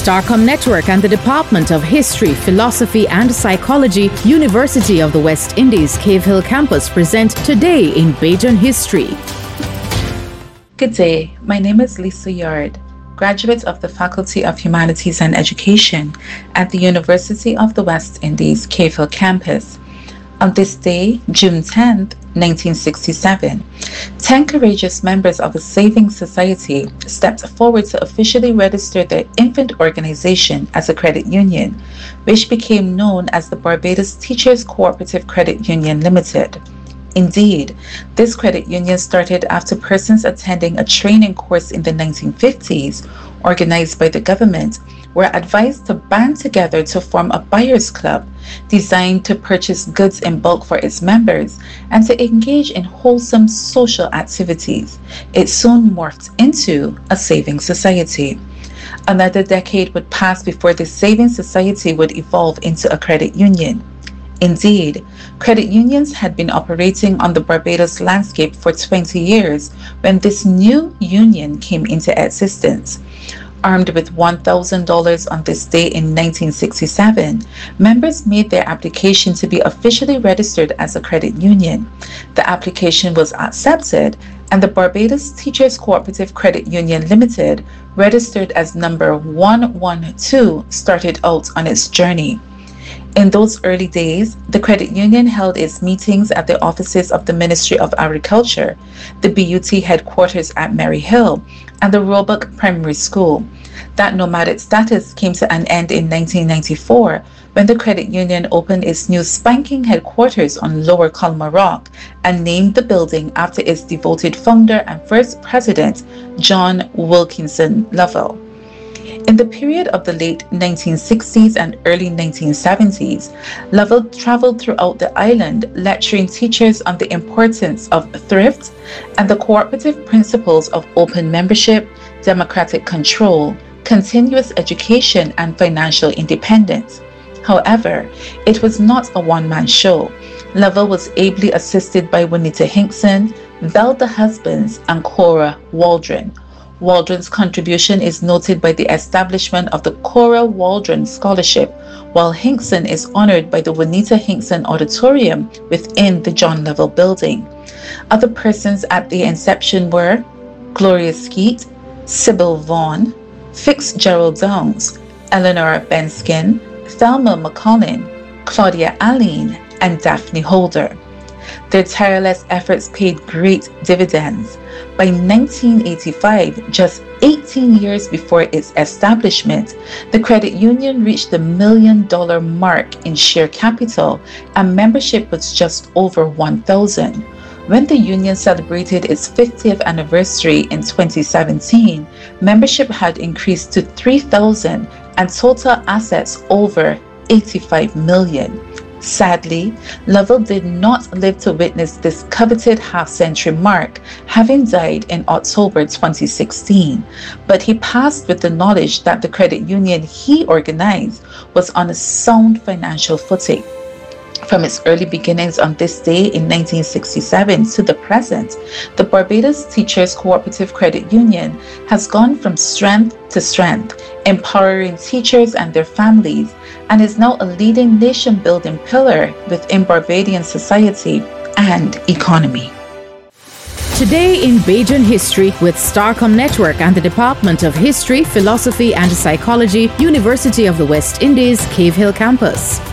Starcom Network and the Department of History, Philosophy and Psychology, University of the West Indies, Cave Hill Campus present Today in Bajan History. Good day, my name is Lisa Yard, graduate of the Faculty of Humanities and Education at the University of the West Indies, Cave Hill Campus. On this day, June 10th, 1967, 10 courageous members of a savings society stepped forward to officially register their infant organization as a credit union, which became known as the Barbados Teachers Cooperative Credit Union Limited. Indeed, this credit union started after persons attending a training course in the 1950s, organized by the government, were advised to band together to form a buyers club designed to purchase goods in bulk for its members and to engage in wholesome social activities. It soon morphed into a saving society. Another decade would pass before the saving society would evolve into a credit union. Indeed, credit unions had been operating on the Barbados landscape for 20 years when this new union came into existence. Armed with $1,000 on this day in 1967, members made their application to be officially registered as a credit union. The application was accepted, and the Barbados Teachers Cooperative Credit Union Limited, registered as number 112, started out on its journey. In those early days, the credit union held its meetings at the offices of the Ministry of Agriculture, the BUT headquarters at Merry Hill, and the Roebuck Primary School. That nomadic status came to an end in 1994 when the credit union opened its new spanking headquarters on Lower Colma Rock and named the building after its devoted founder and first president, John Wilkinson Lovell. In the period of the late 1960s and early 1970s, Lovell traveled throughout the island lecturing teachers on the importance of thrift and the cooperative principles of open membership, democratic control, continuous education, and financial independence. However, it was not a one-man show. Lovell was ably assisted by Juanita Hinkson, Velda Husbands, and Cora Waldron. Waldron's contribution is noted by the establishment of the Cora Waldron Scholarship, while Hinkson is honored by the Juanita Hinkson Auditorium within the John Lovell Building. Other persons at the inception were Gloria Skeet, Sybil Vaughan, Fitzgerald Downs, Eleanor Benskin, Thelma McCollin, Claudia Allen, and Daphne Holder. Their tireless efforts paid great dividends. By 1985, just 18 years before its establishment, the credit union reached the $1 million mark in share capital, and membership was just over 1,000. When the union celebrated its 50th anniversary in 2017, membership had increased to 3,000 and total assets over 85 million. Sadly, Lovell did not live to witness this coveted half-century mark, having died in October 2016, but he passed with the knowledge that the credit union he organized was on a sound financial footing. From its early beginnings on this day in 1967 to the present, the Barbados Teachers Cooperative Credit Union has gone from strength to strength, empowering teachers and their families, and is now a leading nation-building pillar within Barbadian society and economy. Today in Bajan History with Starcom Network and the Department of History, Philosophy and Psychology, University of the West Indies, Cave Hill Campus.